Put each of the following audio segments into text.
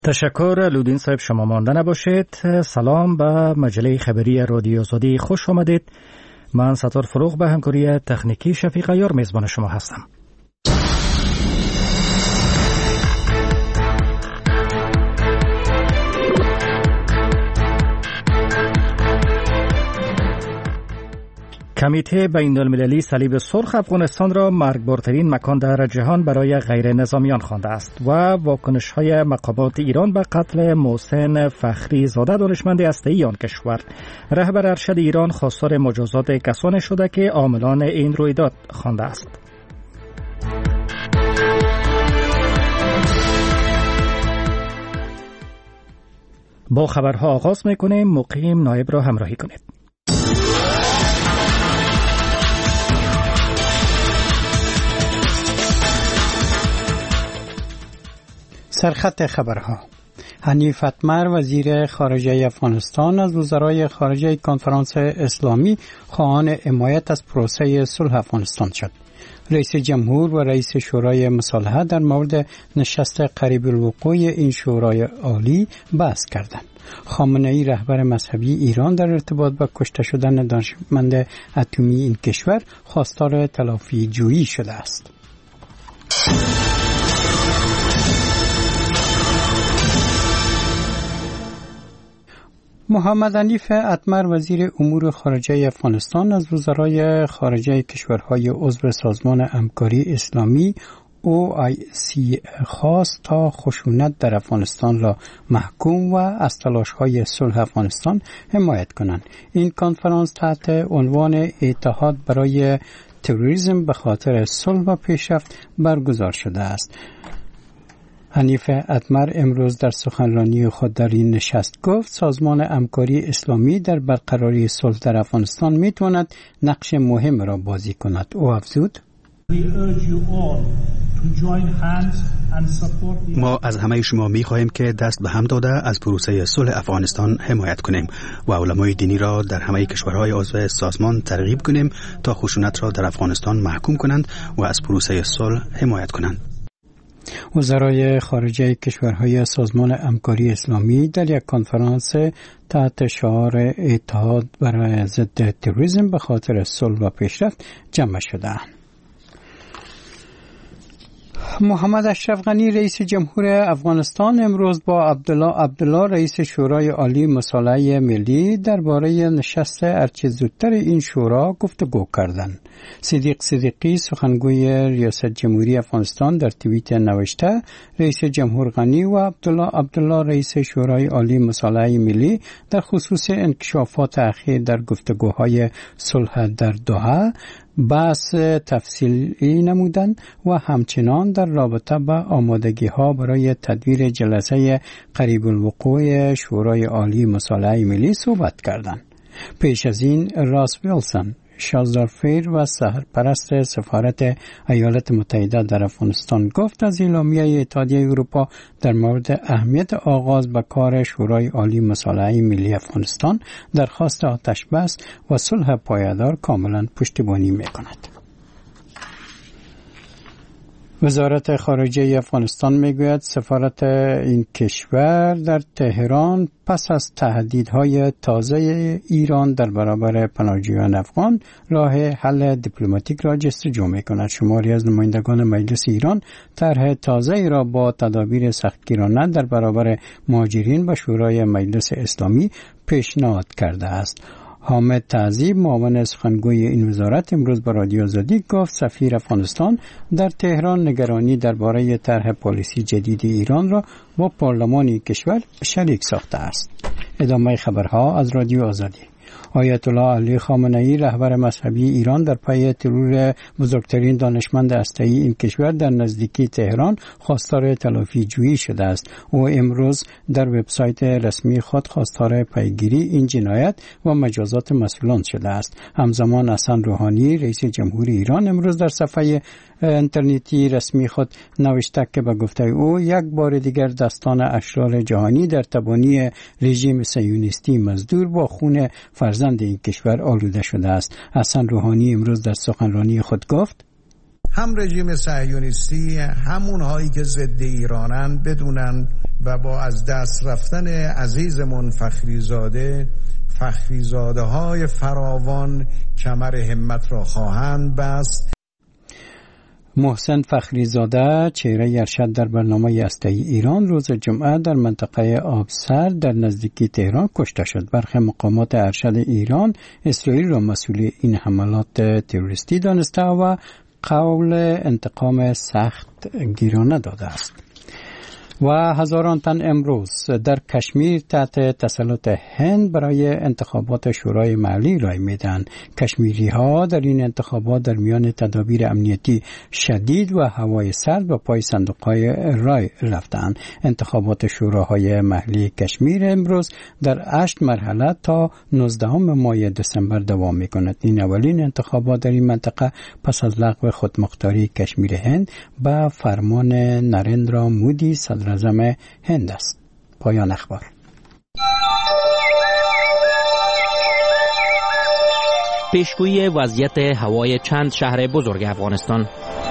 تشکر لودین صاحب، شما مانده نباشید. سلام به مجله خبری رادیو آزادی، خوش آمدید. من ستار فروغ به همکاری تکنیکی شفیق عیار میزبان شما هستم. کمیته بین‌المللی صلیب سرخ افغانستان را مرگبارترین مکان در جهان برای غیر نظامیان خوانده است و واکنش‌های مقامات ایران به قتل محسن فخری زاده دانشمند هسته‌ای آن کشور. رهبر ارشد ایران خواستار مجازات کسانی شده که عاملان این رویداد خوانده است. با خبرها آغاز می‌کنیم. مقیم نایب را همراهی کنید. سرخط خبرها. حنیف اتمر وزیر خارجه افغانستان از وزرای خارجه کنفرانس اسلامی خواهان حمایت از پروسه صلح افغانستان شد. رئیس جمهور و رئیس شورای مصالحه در مورد نشست قریب الوقوع این شورای عالی بحث کردند. خامنه‌ای رهبر مذهبی ایران در ارتباط با کشته شدن دانشمند اتمی این کشور خواستار تلافی جویی شده است. محمد حنیف اتمر وزیر امور خارجه افغانستان از وزرای خارجه کشورهای عضو سازمان همکاری اسلامی OIC خواست تا خشونت در افغانستان را محکوم و از تلاش‌های صلح افغانستان حمایت کنند. این کنفرانس تحت عنوان اتحاد برای تروریسم به خاطر صلح و پیشرفت برگزار شده است. حنیف اتمر امروز در سخنرانی خود در این نشست گفت سازمان همکاری اسلامی در برقراری صلح در افغانستان میتواند نقش مهم را بازی کند. او افزود: ما از همه شما می‌خواهیم که دست به هم داده از پروسه صلح افغانستان حمایت کنیم و علمای دینی را در همه کشورهای عضو سازمان ترغیب کنیم تا خشونت را در افغانستان محکوم کنند و از پروسه صلح حمایت کنند. وزرای خارجه کشورهای سازمان همکاری اسلامی در یک کنفرانس تحت شعار اتحاد برای ضد تروریسم به خاطر صلح و پیشرفت جمع شدند. محمد اشرف غنی رئیس جمهور افغانستان امروز با عبدالله رئیس شورای عالی مصالحه ملی درباره نشست هرچه زودتر این شورا گفتگو کردند. صدیق صدیقی سخنگوی ریاست جمهوری افغانستان در توییت نوشته رئیس جمهور غنی و عبدالله رئیس شورای عالی مصالحه ملی در خصوص انکشافات اخیر در گفتگوهای صلح در دوحه بحث تفصیلی نمودند و همچنان در رابطه با آمادگی ها برای تدبیر جلسه قریب الوقوع شورای عالی مصالحه ملی صحبت کردند. پیش از این راس ویلسون شازدارفیر و سرپرست سفارت ایالات متحده در افغانستان گفت از اعلامیه اتحادیه اروپا در مورد اهمیت آغاز به کار شورای عالی مصالحه ملی افغانستان درخواست آتش بس و صلح پایدار کاملا پشتیبانی می‌کند. وزارت خارجه افغانستان میگوید سفارت این کشور در تهران پس از تهدیدهای تازه ایران در برابر پناهجویان افغان راه حل دیپلماتیک را جستجو می‌کند. شماری از نمایندگان مجلس ایران طرح تازه‌ای را با تدابیر سختگیرانه در برابر مهاجرین به شورای مجلس اسلامی پیشنهاد کرده است. حامد تعذیب معاون سخنگوی این وزارت امروز با رادیو آزادی گفت سفیر افغانستان در تهران نگرانی درباره طرح پالیسی جدید ایران را با پارلمان کشور شریک ساخته است. ادامه خبرها از رادیو آزادی. آیت الله علی خامنه‌ای رهبر مذهبی ایران در پی ترور بزرگترین دانشمند هسته‌ای این کشور در نزدیکی تهران خواستار تلافی جویی شده است. او امروز در وبسایت رسمی خود خواستار پیگیری این جنایت و مجازات مسئولان شده است. همزمان حسن روحانی رئیس جمهوری ایران امروز در صفحه اینترنتی رسمی خود نوشته که به گفته او یک بار دیگر دستان اشرار جهانی در تبانی رژیم صهیونیستی مزدور با خون فرزند این کشور آلوده شده است. حسن روحانی امروز در سخنرانی خود گفت هم رژیم صهیونیستی، همونهایی که ضد ایرانن بدونن و با از دست رفتن عزیزمون فخریزاده های فراوان کمر همت را خواهند بست. محسن فخریزاده چهره ارشد در برنامه هسته‌ای ایران روز جمعه در منطقه آبسر در نزدیکی تهران کشته شد. برخی مقامات ارشد ایران اسرائیل را مسئول این حملات تروریستی دانسته و قول انتقام سخت گیرانه داده است. و هزاران تن امروز در کشمیر تحت تسلط هند برای انتخابات شورای محلی رای میدن. کشمیری ها در این انتخابات در میان تدابیر امنیتی شدید و هوای سرد به پای صندوق های رای رفتند. انتخابات شوراهای محلی کشمیر امروز در 8 مرحله تا 19 ماه دسامبر دوام میکند. این اولین انتخابات در این منطقه پس از لغو خودمختاری کشمیر هند به فرمان نریندرا مودی صدر اعظم هند است. پایان اخبار. پیشگویی وضعیت هوای چند شهر بزرگ افغانستان.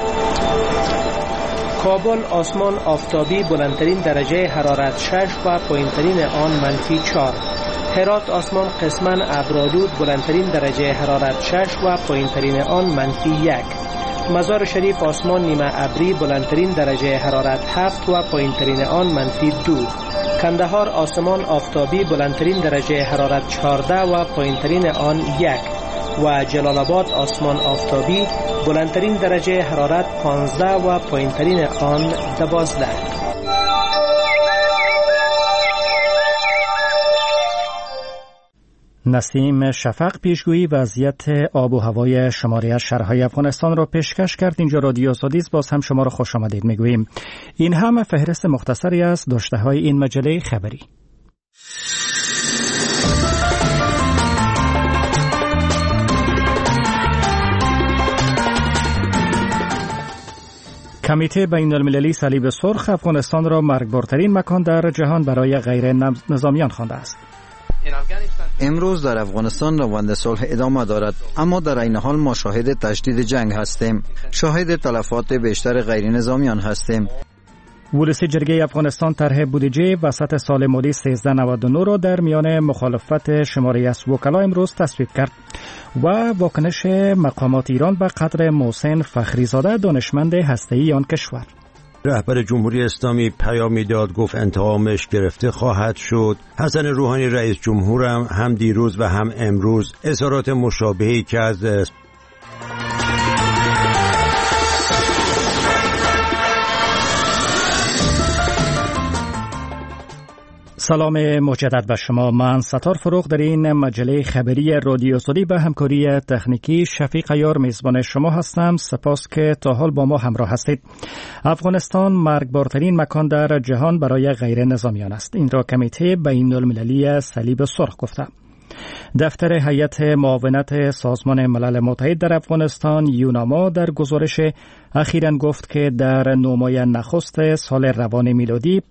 کابل آسمان آفتابی، بلندترین درجه حرارت 6 و پایینترین آن -4. هرات آسمان قسما ابرآلود، بلندترین درجه حرارت 6 و پایینترین آن -1. مزار شریف آسمان نیمه ابری، بلندترین درجه حرارت 7 و پایینترین آن -2. کندهار آسمان آفتابی، بلندترین درجه حرارت 14 و پایینترین آن 1. و جلال آباد آسمان آفتابی، بلندترین درجه حرارت 15 و پایینترین آن 12. نسیم شفق پیشگویی وضعیت آب و هوای شماری از شهرهای افغانستان را پیشکش کرد. اینجا رادیو سادیس، باز هم شما را خوش آمدید میگوییم. این هم فهرست مختصری از داشته‌های این مجله خبری. کمیته بین المللی صلیب سرخ افغانستان را مرگبارترین مکان در جهان برای غیر نظامیان خوانده است. امروز در افغانستان روند صلح ادامه دارد، اما در این حال ما شاهد تشدید جنگ هستیم. شاهد تلفات بیشتر غیر نظامیان هستیم. ولسی جرگه افغانستان طرح بودجه وسط سال مالی 1399 را در میان مخالفت شماری از وکلا امروز تصویب کرد. و واکنش مقامات ایران به قتل محسن فخریزاده دانشمند هسته‌ای آن کشور. رهبر جمهوری اسلامی پیامی داد، گفت انتقامش گرفته خواهد شد. حسن روحانی رئیس جمهور هم دیروز و هم امروز اظهارات مشابهی کرد. سلام مجدد به شما. من ستار فروغ در این مجله خبری رادیو سادی به همکاری تکنیکی شفیق عیار میزبان شما هستم. سپاس که تا حال با ما همراه هستید. افغانستان مرگبارترین مکان در جهان برای غیر نظامیان است. این را کمیته بین المللی صلیب سرخ گفته. دفتر هیئت معاونت سازمان ملل متحد در افغانستان یوناما در گزارش اخیراً گفت که در 9 ماه نخست سال روان میلادی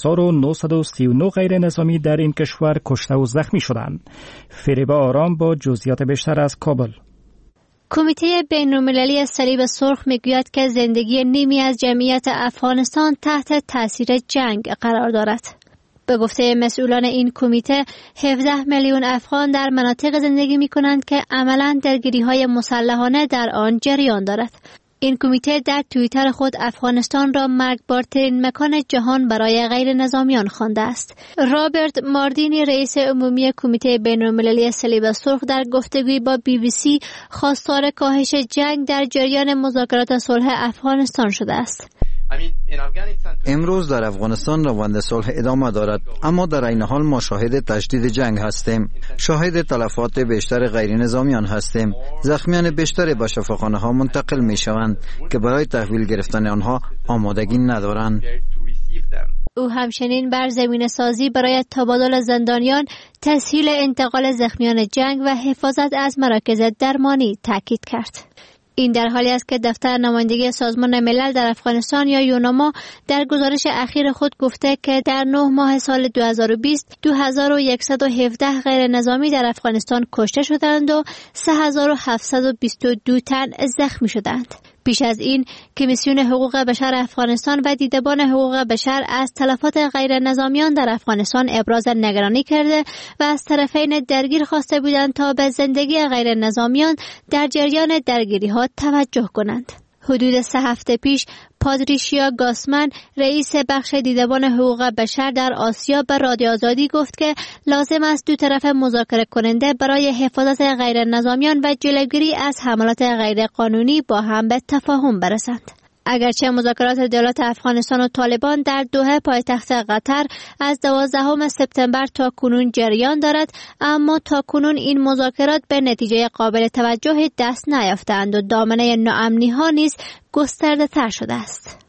5939 غیر نظامی در این کشور کشته و زخمی شدند. فریبا آرام با جزئیات بیشتر از کابل. کمیته بین‌المللی صلیب سرخ میگوید که زندگی نیمی از جمعیت افغانستان تحت تاثیر جنگ قرار دارد. به گفته مسئولان این کمیته 17 میلیون افغان در مناطق زندگی می کنند که عملاً درگیری‌های مسلحانه در آن جریان دارد. این کمیته در توییتر خود افغانستان را مرگبارترین مکان جهان برای غیر نظامیان خوانده است. رابرت ماردینی رئیس عمومی کمیته بین‌المللی صلیب سرخ در گفتگوی با BBC خواستار کاهش جنگ در جریان مذاکرات صلح افغانستان شده است. امروز در افغانستان روند صلح ادامه دارد، اما در این حال ما شاهد تشدید جنگ هستیم. شاهد تلفات بیشتر غیر نظامیان هستیم. زخمیان بیشتر به شفاخانه ها منتقل می شوند که برای تحویل گرفتن آنها آمادگی ندارند. او همچنین بر زمین سازی برای تبادل زندانیان، تسهیل انتقال زخمیان جنگ و حفاظت از مراکز درمانی تاکید کرد. این در حالی است که دفتر نمایندگی سازمان ملل در افغانستان یا یوناما در گزارش اخیر خود گفته که در 9 ماه سال 2020 2117 غیر نظامی در افغانستان کشته شدند و 3722 تن زخمی شدند. پیش از این کمیسیون حقوق بشر افغانستان و دیدبان حقوق بشر از تلفات غیر نظامیان در افغانستان ابراز نگرانی کرده و از طرفین درگیر خواسته بودند تا به زندگی غیر نظامیان در جریان درگیری ها توجه کنند. حدود 3 هفته پیش پاتریشیا گاسمن رئیس بخش دیدبان حقوق بشر در آسیا به رادیو آزادی گفت که لازم است دو طرف مذاکره کننده برای حفاظت غیر نظامیان و جلوگیری از حملات غیر قانونی با هم به تفاهم برسند. اگرچه مذاکرات دولت افغانستان و طالبان در دوحه پایتخت قطر از 12 سپتامبر تا کنون جریان دارد، اما تا کنون این مذاکرات به نتیجه قابل توجهی دست نیافتند و دامنه ناامنی ها نیز گسترده تر شده است.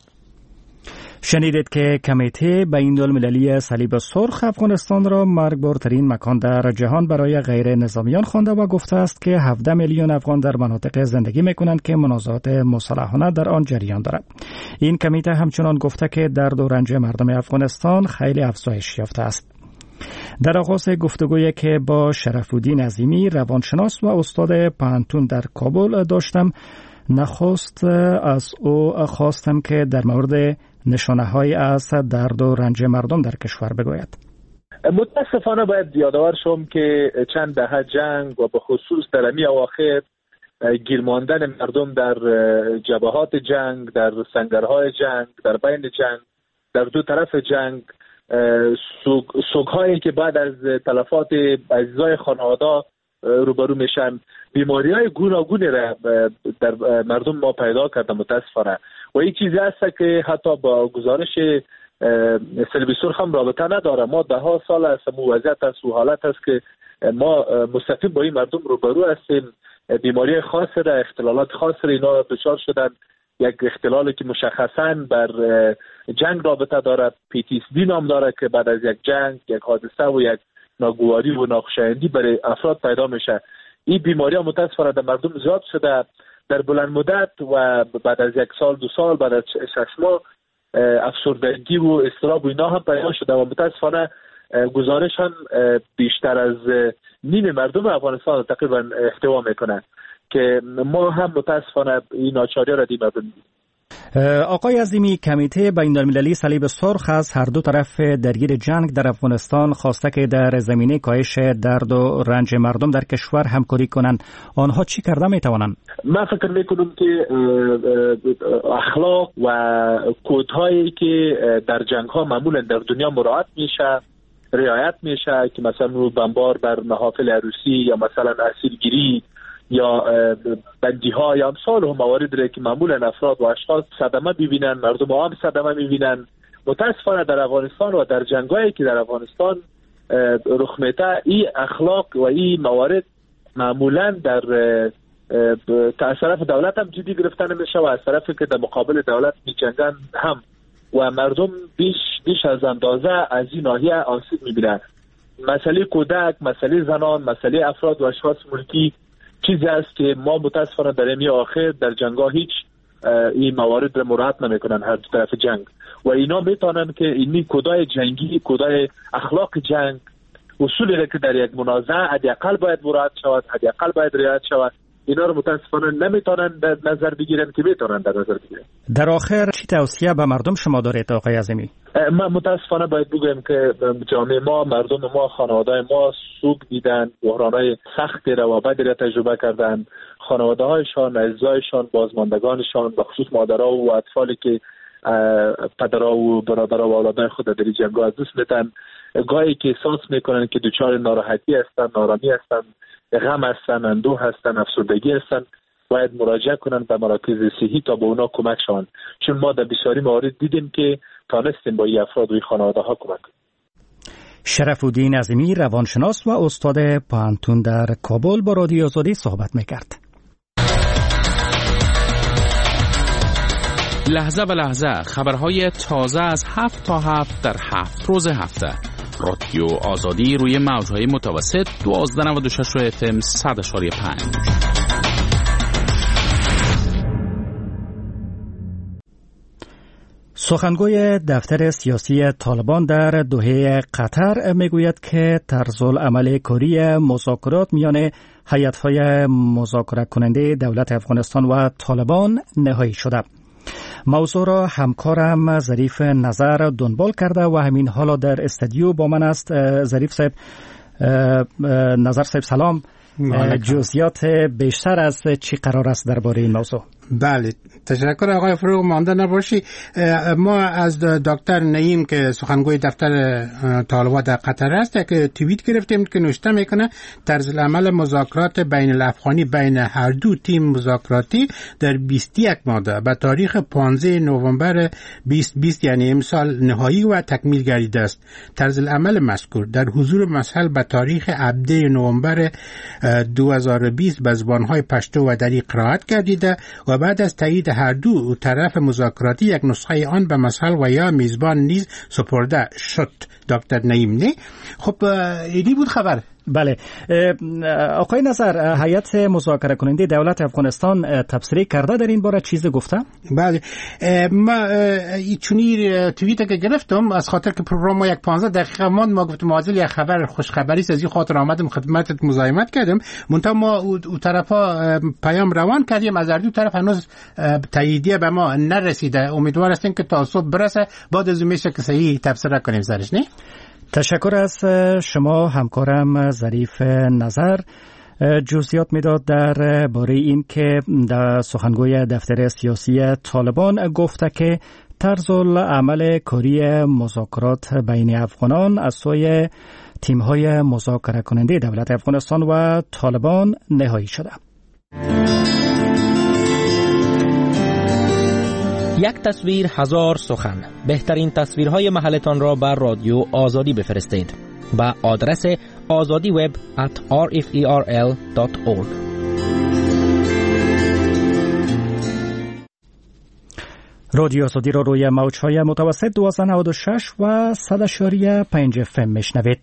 شنیدید که کمیته بین‌المللی صلیب سرخ افغانستان را مرگبارترین مکان در جهان برای غیر نظامیان خوانده و گفته است که 17 میلیون افغان در مناطق زندگی می‌کنند که منازعات مسلحانه در آن جریان دارد. این کمیته همچنان گفته که درد و رنج مردم افغانستان خیلی افزایش یافته است. در آغاز گفتگویی که با شرف‌الدین عظیمی روانشناس و استاد پانتون در کابل داشتم، نخست از او خواستم که در مورد نشانه‌های از درد و رنج مردم در کشور بگوید. متاسفانه باید یادآور شوم که چند دهه جنگ و به خصوص در امی اواخر گیر ماندن مردم در جبهات جنگ، در سنگرهای جنگ، در بین جنگ، در دو طرف جنگ، سوگ‌هایی که بعد از تلفات عزیزای خانواده روبرو میشن، بیماری‌های گوناگونی را در مردم ما پیدا کرده متاسفانه. و این چیزی است که حتی با گزارش صلیب سرخ هم رابطه نداره. ما 10 سال است وضعیت است و حالت است که ما مستقیم با این مردم روبرو هستیم. بیماری خاص را، اختلالات خاص را اینا دچار شدن. یک اختلالی که مشخصاً بر جنگ رابطه دارد، PTSD نام داره، که بعد از یک جنگ، یک حادثه و یک ناگواری و ناخوشایندی برای افراد پیدا میشه. این بیماری ها متاسفانه در مردم زیاد شده. در بلند مدت و بعد از 1 سال 2 سال، بعد از 6 ماه افسردگی و اضطراب و اینا هم پیدا شده و متاسفانه گزارش هم بیشتر از نیم مردم افغانستان تقریبا احتوا میکنه که ما هم متاسفانه این ناچاری را دیدیم. آقای عظیمی، کمیته بین‌المللی صلیب سرخ از هر دو طرف درگیر جنگ در افغانستان خواسته که در زمینه کاهش درد و رنج مردم در کشور همکاری کنند. آنها چی کرده میتوانند؟ من فکر میکنم که اخلاق و کودهایی که در جنگ ها معمولا در دنیا مراعات میشه، رعایت میشه، که مثلا رو بمبار بر محافل عروسی یا مثلا اسیرگیری یا بندی ها یا امثال و موارد را که معمولا افراد و اشخاص صدمه ببینن، مردم عام صدمه میبینن. متاسفانه در افغانستان و در جنگایی که در افغانستان رخ میده، این اخلاق و این موارد معمولا در از طرف دولت هم جدی گرفته نمیشه و از طرفی که در مقابل دولت میجنگن هم، و مردم بیش از اندازه از این ناحیه آسیب میبینن. مسئله کودک، مسئله زنان، مسئله افراد و اشخاص ملکی چیزی است که ما متاسفانه در امی آخر در جنگ‌ها هیچ این موارد را مراعات نمیکنن هر دو طرف جنگ، و اینا میتونن که این کدای جنگی، کدای اخلاق جنگ، اصولی را که در یک منازعه حداقل باید مراعات شود، حداقل باید رعایت شود، اینا رو متاسفانه نمیتونن در نظر بگیرن که میتونن در نظر بگیرن. در آخر چی توصیه به مردم شما دارید آقای عظیمی؟ من متاسفانه باید بگویم که جامعه ما، مردم ما، خانواده ما سوگ دیدن، بحرانهای سختی را و بدی را تجربه کردن. خانواده هایشان، عزیزایشان، بازماندگانشان، بخصوص مادرها و اطفالی که پدرها و برادرها و اولادای خود در جنگ‌ها از دست میدن، گاهی که احساس میکنن که دچار ناراحتی هستن، نارامی هستن، غم هستن، اندوه هستن، افسردگی هستن، باید مراجعه کنن به مراکز صحی تا به اونا کمک شوند. چون ما در بسیاری موارد دیدیم که تانستیم با این افراد و این خانواده ها کمک کنیم. شرف‌الدین عظیمی، روانشناس و استاد پانتون در کابل با رادیو آزادی صحبت میکرد. لحظه به لحظه خبرهای تازه از 7 تا 7 در 7 روز هفته. رادیو آزادی روی موجهای متوسط 1296 FM 100.5. سخنگوی دفتر سیاسی طالبان در دوحه قطر میگوید که طرزالعمل کاری مذاکرات میان هیئت‌های مذاکره کننده دولت افغانستان و طالبان نهایی شده. موضوع را همکارم ظریف نظر دنبال کرده و همین حالا در استودیو با من است. ظریف صاحب، نظر صاحب سلام. جزئیات بیشتر از چی قرار است درباره این موضوع؟ بله، تشکر آقای فروغ. مانده نباشی، ما از دکتر نعیم که سخنگوی دفتر طالبان در قطر است که توییت گرفتیم که نوشته میکنه طرز العمل مذاکرات بین الافغانی بین هر دو تیم مذاکراتی در 21 ماده به تاریخ 15 نوامبر 2020 یعنی امسال نهایی و تکمیل گردیده است. طرز العمل مذکور در حضور مسئول به تاریخ 17 نوامبر 2020 به زبانهای پشتو و دری قرائت گردیده و بعد از تایید هر دو طرف مذاکراتی یک نسخه آن به مسئول و یا میزبان نیز سپرده شد. دکتر نعیم نه؟ خب اینی بود خبر. بله آقای نظر، هیئت مذاکره کننده دولت افغانستان تبصره کرده در این باره، چیزی گفته؟ بله، ما چونی توییت که گرفتم از خاطر که پروگرام ما یک 15 دقیقه ماند، ما گفتم معادل یک خبر خوشخبری از این خاطر آمدم خدمتت مزاحمت کردم. منتها ما او طرفا پیام روان کردیم، از هر دو طرف هنوز تاییدیه به ما نرسیده. امیدوار هستیم که تا صبح برسه، بعد از اون میشه که صحیح تبصره کنیم سرش. نه؟ تشکر از شما همکارم ظریف نظر. جزئیات میداد در باره این که در سخنگوی دفتر سیاسی طالبان گفته که طرز العمل کاری مذاکرات بین افغانان از سوی تیم‌های مذاکره کننده دولت افغانستان و طالبان نهایی شده. یک تصویر هزار سخن. بهترین تصویرهای محلتان را بر رادیو آزادی بفرستید با آدرس azadiweb@rferl.org. رادیو آزادی را روی موج‌های متوسط 1296 و 100.5 FM میشنوید.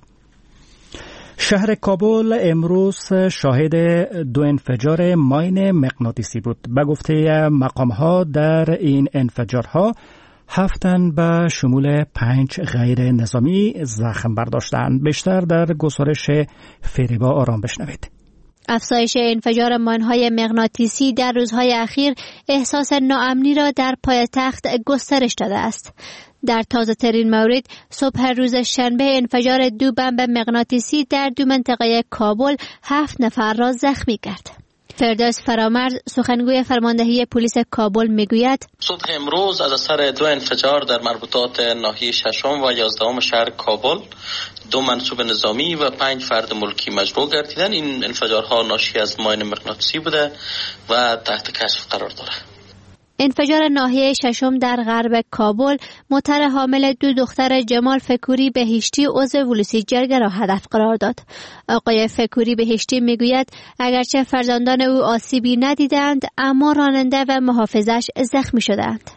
شهر کابل امروز شاهد 2 انفجار ماین مغناطیسی بود. به گفته مقام‌ها در این انفجارها 7 تن به شمول 5 غیر نظامی زخم برداشتند. بیشتر در گزارش فریبا آرام بشنوید. افزایش انفجار ماین‌های مغناطیسی در روزهای اخیر احساس ناامنی را در پایتخت گسترش داده است. در تازه ترین مورد صبح روز شنبه انفجار 2 بمب مغناطیسی در 2 منطقه کابل 7 نفر را زخمی کرد. فردوس فرامرز سخنگوی فرماندهی پلیس کابل میگوید صبح امروز از اثر 2 انفجار در مربوطات ناحیه 6 و 11 شهر کابل 2 منصوب نظامی و 5 فرد ملکی مجروح گردیدند. این انفجارها ناشی از ماین مغناطیسی بوده و تحت کشف قرار دارد. انفجار ناحیه 6 در غرب کابل موتر حامل 2 دختر جمال فکوری بهشتی عضو ولوسی جرگه را هدف قرار داد. آقای فکوری بهشتی میگوید اگرچه فرزندان او آسیبی ندیدند اما راننده و محافظش زخمی شدند.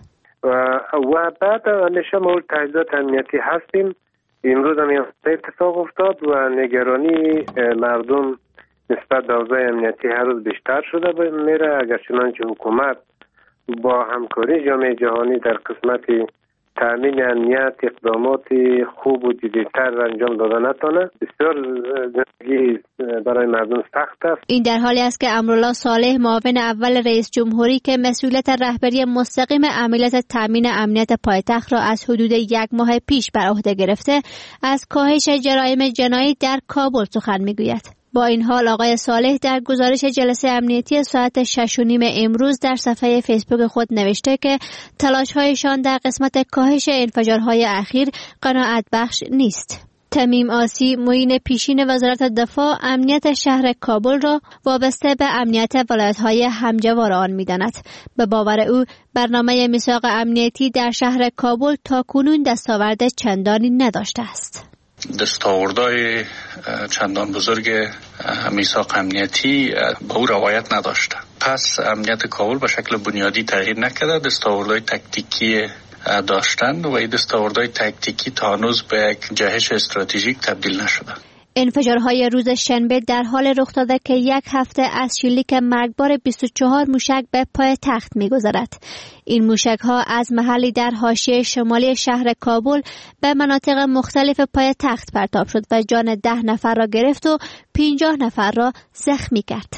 و بعد همیشه ما تجهیزات امنیتی هستیم. امروز هم اتفاق افتاد و نگرانی مردم نسبت به اوضاع امنیتی هر روز بیشتر شده میره. اگرچه حکومت با همکاری جامعه جهانی در قسمت تامین امنیت اقدامات خوب و جدی‌تر انجام داده نتونه، بسیار زندگی برای مردم سخت است. این در حالی است که امرالله صالح معاون اول رئیس جمهوری که مسئولیت رهبری مستقیم عملیات تامین امنیت پایتخت را از حدود 1 ماه پیش بر عهده گرفته، از کاهش جرایم جنایی در کابل سخن میگوید. با این حال آقای صالح در گزارش جلسه امنیتی ساعت 6:30 امروز در صفحه فیسبوک خود نوشته که تلاش‌هایشان در قسمت کاهش انفجارهای اخیر قناعت بخش نیست. تمیم آسی معین پیشین وزارت دفاع امنیت شهر کابل را وابسته به امنیت ولایت‌های همجوار آن می‌داند. به باور او برنامه میثاق امنیتی در شهر کابل تاکنون دستاورد چندانی نداشته است. دستاوردهای چندان بزرگ میثاق امنیتی به او رعایت نداشته. پس امنیت کابل به شکل بنیادی تغییر نکرده. دستاوردهای تکتیکی داشتند و این دستاوردهای تکتیکی تا هنوز به یک جهش استراتژیک تبدیل نشده. انفجارهای روز شنبه در حال رخ داده که یک هفته از شلیک مرگبار 24 موشک به پایتخت می‌گذرد. این موشک‌ها از محلی در حاشیه شمالی شهر کابل به مناطق مختلف پایتخت پرتاب شد و جان 10 نفر را گرفت و 50 نفر را زخمی کرد.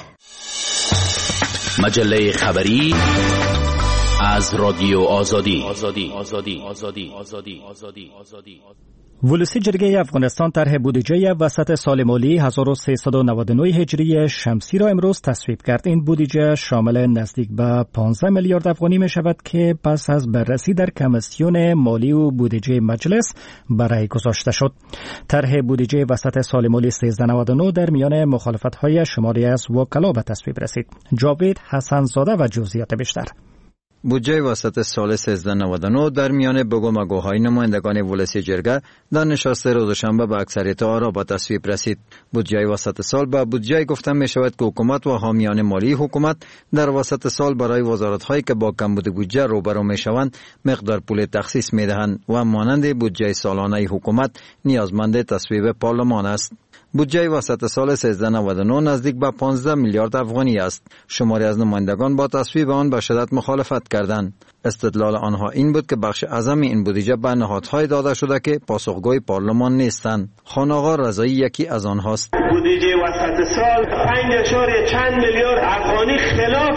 مجله خبری از رادیو آزادی. ولسی جرگه افغانستان طرح بودجه وسط سال مالی 1399 هجری شمسی را امروز تصویب کرد. این بودجه شامل نزدیک به 15 میلیارد افغانی می شود که پس از بررسی در کمیسیون مالی و بودجه مجلس برای گذاشته شد. طرح بودجه وسط سال مالی 1399 در میان مخالفت‌های شماری از وکلا به تصویب رسید. جاوید حسن زاده و جزئیات بیشتر. بودجه وسط سال 1399 در میان بگومگوهای نمایندگان ولسی جرگه در نشست روز شنبه به اکثریت آرا به تصویب رسید. بودجه وسط سال به بودجه گفته می شود که حکومت و حامیان مالی حکومت در وسط سال برای وزارت‌هایی که با کمبود بودجه روبرو می شوند مقدار پول تخصیص می دهند و مانند بودجه سالانه حکومت نیازمند تصویب پارلمان است. بودجه وسط سال 1399 نزدیک به 15 میلیارد افغانی است. شماری از نمایندگان با تصویب آن به شدت مخالفت کردند. استدلال آنها این بود که بخش اعظم این بودجه به نهادهای داده شده که پاسخگوی پارلمان نیستند. خان آقا رضایی یکی از آنهاست. بودجه وسط سال 5 چند میلیارد افغانی خلاف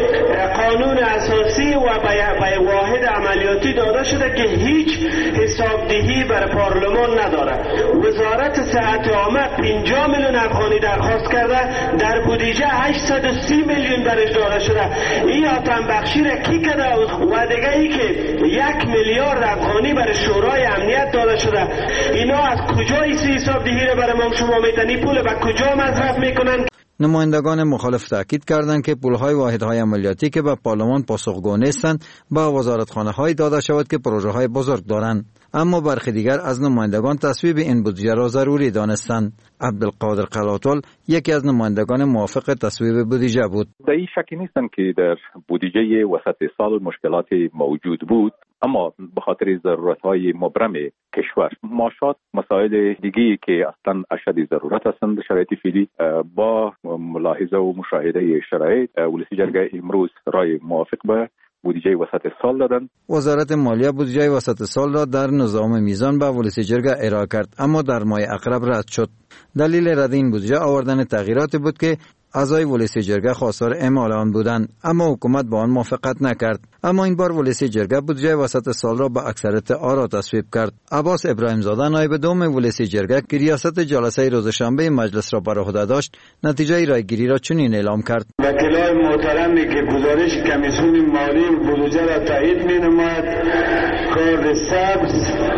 قانون اساسی و به واحد عملیاتی داده شده که هیچ حسابدهی بر پارلمان نداره. وزارت صحت عامه 50 میلیون افغانی درخواست کرده، در بودجه 830 میلیون برش داده شده. این آتن بخشی را کی کرده و دیگه ای که 1 میلیارد افغانی برای شورای امنیت داده شده. اینا از کجا این حسابدهی را برای ما شما میتونی پول به کجا مصرف میکنن؟ نمایندگان مخالف تاکید کردند که پولهای واحدهای عملیاتی که به پارلمان پاسخگو نیستند به وزارتخانه‌های داده شود که پروژه‌های بزرگ دارند. اما برخی دیگر از نمایندگان تصویب این بودجه را ضروری دانستند. عبدالقادر قلاتول یکی از نمایندگان موافق تصویب بودجه بود. در این شکی نیستم که در بودجه وسط سال مشکلات موجود بود، اما به خاطر ضرورت‌های مبرم کشور معاشات مسائل دیگی که اصلا اشد ضرورت هستند در شرایط فعلی با ملاحظه و مشاهده شرایط ولسی جرگه امروز رای موافق به بودجه وسط سال دادن. وزارت مالیه بودجه وسط سال را در نظام میزان به ولسی جرگه ارائه کرد، اما در ماه اقرب رد شد. دلیل رد این بودجه آوردن تغییراتی بود که اعضای ولسی جرگه خواستار اعمال آن بودند، اما حکومت با آن موافقت نکرد. اما این بار ولسی جرگه بودجه وسط سال را به اکثریت آرا تصویب کرد. عباس ابراهیم زاده نایب دوم ولسی جرگه که ریاست جلسه روز شنبه مجلس را بر عهده داشت، نتیجه رایگیری را چنین اعلام کرد: وکلای محترمی که گزارش کمیسیون مالی بودجه را تایید می‌نماید، کارد سبز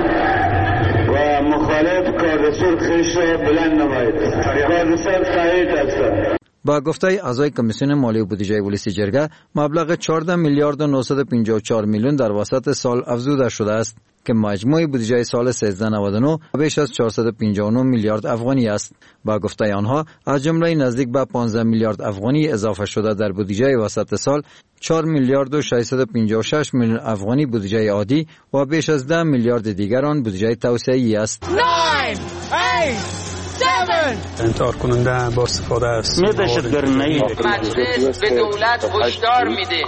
و مخالف کارد سرخش را بلند نماید. کارد سبز تایید است. با گفته اعضای کمیسیون مالی و بودجه ولسی جرگه، مبلغ 14 میلیارد و 954 میلیون در وسط سال افزوده شده است که مجموع بودجه سال 1399 بیش از 459 میلیارد افغانی است. با گفته آنها، از جمله نزدیک به 15 میلیارد افغانی اضافه شده در بودجه وسط سال، 4 میلیارد و 656 میلیون افغانی بودجه عادی و بیش از 10 میلیارد دیگر آن بودجه توسعه‌ای است. 9 8 انتحار کننده با استفاده است. مجلس به دولت هشدار میده.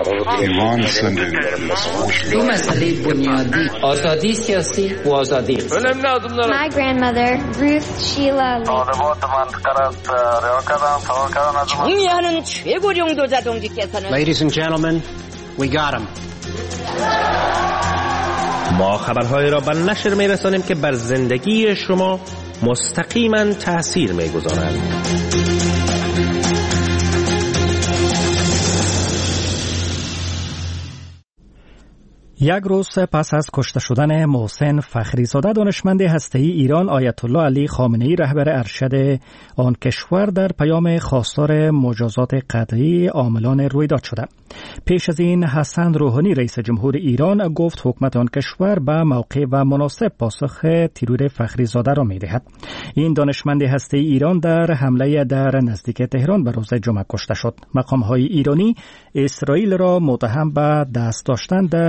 دو مسئله بنیادی: آزادی سیاسی و آزادی. My grandmother, Ruth Sheila 총리하는 최고령 도자동지께서는 Ladies and gentlemen, we got him. ما خبرهای را به نشر میرسانیم که بر زندگی شما مستقیما تأثیر میگذارند. یک روز پس از کشته شدن محسن فخریزاده دانشمند هسته‌ای ایران، آیت الله علی خامنه‌ای رهبر ارشد آن کشور در پیام خواستار مجازات قطعی عاملان رویداد شده. پیش از این حسن روحانی رئیس جمهور ایران گفت حکومت آن کشور به موقع و مناسب پاسخ ترور فخریزاده را می‌دهد. این دانشمند هسته‌ای ایران در حمله در نزدیک تهران به روز جمعه کشته شد. مقام‌های ایرانی اسرائیل را متهم به دست داشتن در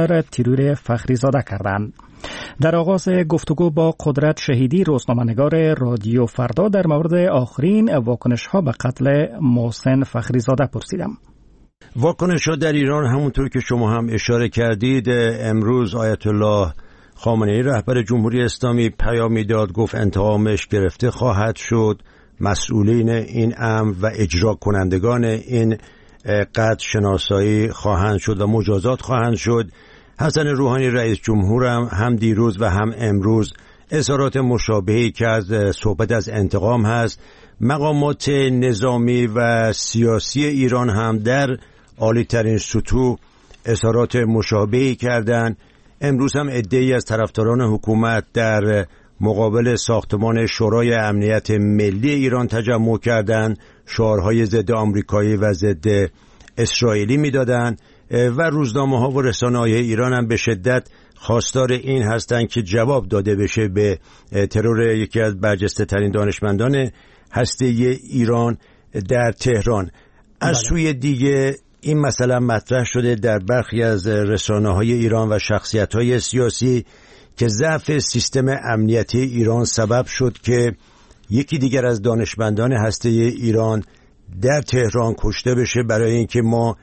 ترور فخری زاده کردند. در آغاز گفتگو با قدرت شهیدی، روزنامه‌نگار رادیو فردا در مورد آخرین واکنش‌ها به قتل محسن فخری زاده پرسیدم. واکنش‌ها در ایران همونطور که شما هم اشاره کردید، امروز آیت الله خامنه‌ای رهبر جمهوری اسلامی پیامی داد، گفت انتقامش گرفته خواهد شد. مسئولین این امر و اجرا کنندگان این قتل شناسایی خواهند شد و مجازات خواهند شد. حسن روحانی رئیس جمهور هم دیروز و هم امروز اظهارات مشابهی که از صحبت از انتقام هست. مقامات نظامی و سیاسی ایران هم در عالی ترین سطوح اظهارات مشابهی کردند. امروز هم عده‌ای از طرفداران حکومت در مقابل ساختمان شورای امنیت ملی ایران تجمع کردند، شعارهای ضد آمریکایی و ضد اسرائیلی میدادند و روزنامه‌ها و رسانه‌های ایران هم به شدت خواستار این هستند که جواب داده بشه به ترور یکی از برجسته ترین دانشمندان هسته‌ای ایران در تهران. از سوی دیگه این مسئله مطرح شده در برخی از رسانه‌های ایران و شخصیت‌های سیاسی که ضعف سیستم امنیتی ایران سبب شد که یکی دیگر از دانشمندان هسته‌ای ایران در تهران کشته بشه، برای اینکه ما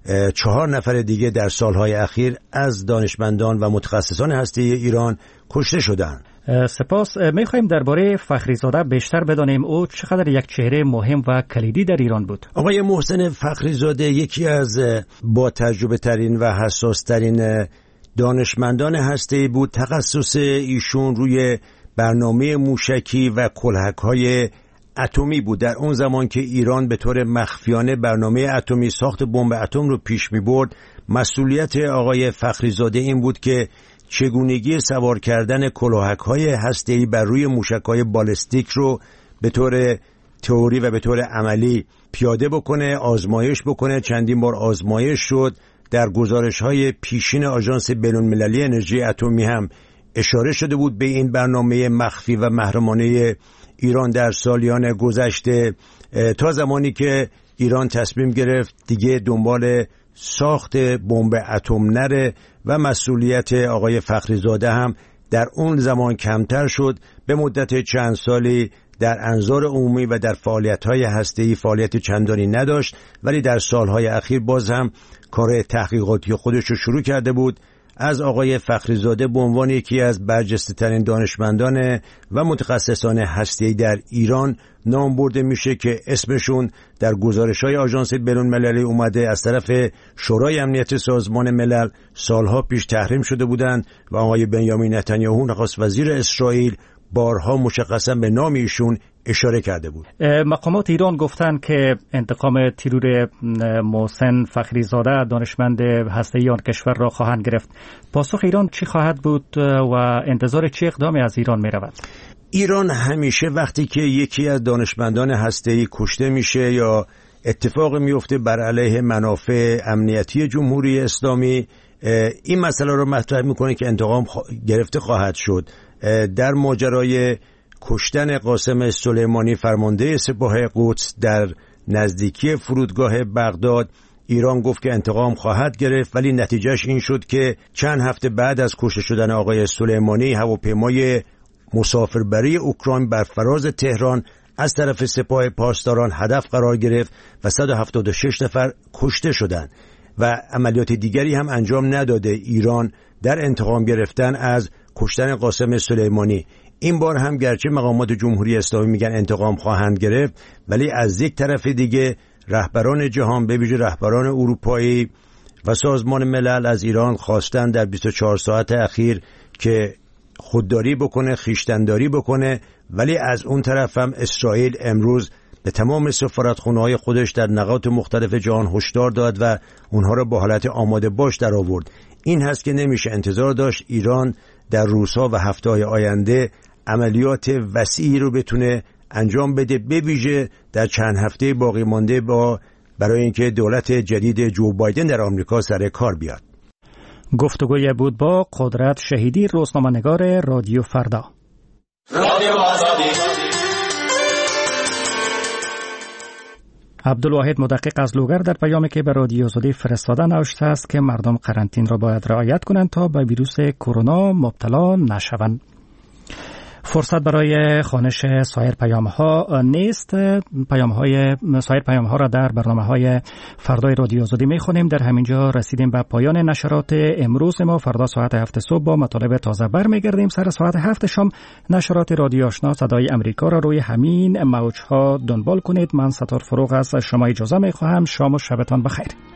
4 نفر دیگه در سالهای اخیر از دانشمندان و متخصصان هسته‌ای ایران کشته شدند. سپاس. می‌خوایم درباره فخری زاده بیشتر بدانیم او چقدر یک چهره مهم و کلیدی در ایران بود. آقای محسن فخری زاده یکی از با تجربه ترین و حساس ترین دانشمندان هسته‌ای بود. تخصص ایشون روی برنامه موشکی و کلهک‌های اتمی بود. در اون زمان که ایران به طور مخفیانه برنامه اتمی ساخت بمب اتم رو پیش می‌برد، مسئولیت آقای فخری زاده این بود که چگونگی سوار کردن کلاهک‌های هسته‌ای بر روی موشک‌های بالستیک رو به طور تئوری و به طور عملی پیاده بکنه، آزمایش بکنه. چندین بار آزمایش شد. در گزارش‌های پیشین آژانس بین‌المللی انرژی اتمی هم اشاره شده بود به این برنامه مخفی و محرمانه ایران در سالیان گذشته، تا زمانی که ایران تصمیم گرفت دیگه دنبال ساخت بمب اتم نره و مسئولیت آقای فخری زاده هم در اون زمان کمتر شد. به مدت چند سالی در انظار عمومی و در فعالیت‌های هسته‌ای فعالیت چندانی نداشت، ولی در سالهای اخیر باز هم کار تحقیقاتی خودش رو شروع کرده بود. از آقای فخری زاده به عنوان یکی از برجسته ترین دانشمندان و متخصصان هسته‌ای در ایران نام برده میشه که اسمشون در گزارش‌های آژانس بین‌المللی اومده. از طرف شورای امنیت سازمان ملل سالها پیش تحریم شده بودند و آقای بنیامین نتانیاهو نخست وزیر اسرائیل بارها مشخصا به نام ایشون اشاره کرده بود. مقامات ایران گفتند که انتقام ترور محسن فخری زاده دانشمند هسته‌ای آن کشور را خواهند گرفت. پاسخ ایران چی خواهد بود و انتظار چه اقدامی از ایران می رود؟ ایران همیشه وقتی که یکی از دانشمندان هسته‌ای کشته میشه یا اتفاق میفته بر علیه منافع امنیتی جمهوری اسلامی، این مسئله رو مطرح میکنه که انتقام گرفته خواهد شد. در ماجرای کشتن قاسم سلیمانی فرمانده سپاه قدس در نزدیکی فرودگاه بغداد، ایران گفت که انتقام خواهد گرفت، ولی نتیجهش این شد که چند هفته بعد از کشته شدن آقای سلیمانی هواپیمای مسافربری اوکراین بر فراز تهران از طرف سپاه پاسداران هدف قرار گرفت و 176 نفر کشته شدند و عملیات دیگری هم انجام نداده ایران در انتقام گرفتن از کشتن قاسم سلیمانی. این بار هم گرچه مقامات جمهوری اسلامی میگن انتقام خواهند گرفت، ولی از یک طرف دیگه رهبران جهان به ویژه رهبران اروپایی و سازمان ملل از ایران خواستن در 24 ساعت اخیر که خودداری بکنه، خویشتن‌داری بکنه، ولی از اون طرف هم اسرائیل امروز به تمام سفارتخانه‌های خودش در نقاط مختلف جهان هشدار داد و اونها رو با حالت آماده باش در آورد. این هست که نمیشه انتظار داشت ایران در روزها و هفته‌های آینده عملیات وسیعی رو بتونه انجام بده، به ویژه در چند هفته باقی مانده برای اینکه دولت جدید جو بایدن در آمریکا سر کار بیاد. گفتگوی بود با قدرت شهیدی، روزنامه‌نگار رادیو فردا. عبدالواحد مدقق از لوگر در پیامی که به رادیو آزادی فرستاده نوشته است که مردم قرنطینه را باید رعایت کنند تا به ویروس کرونا مبتلا نشوند. فرصت برای خوانش سایر پیام‌ها نیست. سایر پیام‌ها را در برنامه‌های فردای رادیو آزادی می‌خونیم. در همینجا رسیدیم به پایان نشرات امروز ما. فردا ساعت 7 صبح با مطالب تازه برمیگردیم. سر ساعت 7 شام نشرات رادیو آشنا صدای امریکا را روی همین موج‌ها دنبال کنید. من ستار فروغ از شما اجازه می‌خواهم. شام و شبتان بخیر.